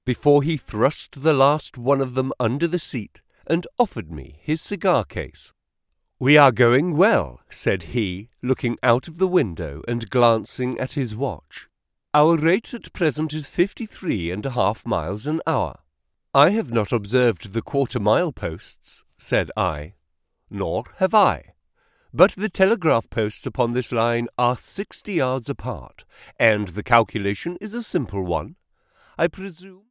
before he thrust the last one of them under the seat and offered me his cigar case. "We are going well," said he, looking out of the window and glancing at his watch. "Our rate at present is 53.5 miles an hour." "I have not observed the quarter-mile posts," said I. "Nor have I. But the telegraph posts upon this line are 60 yards apart, and the calculation is a simple one. I presume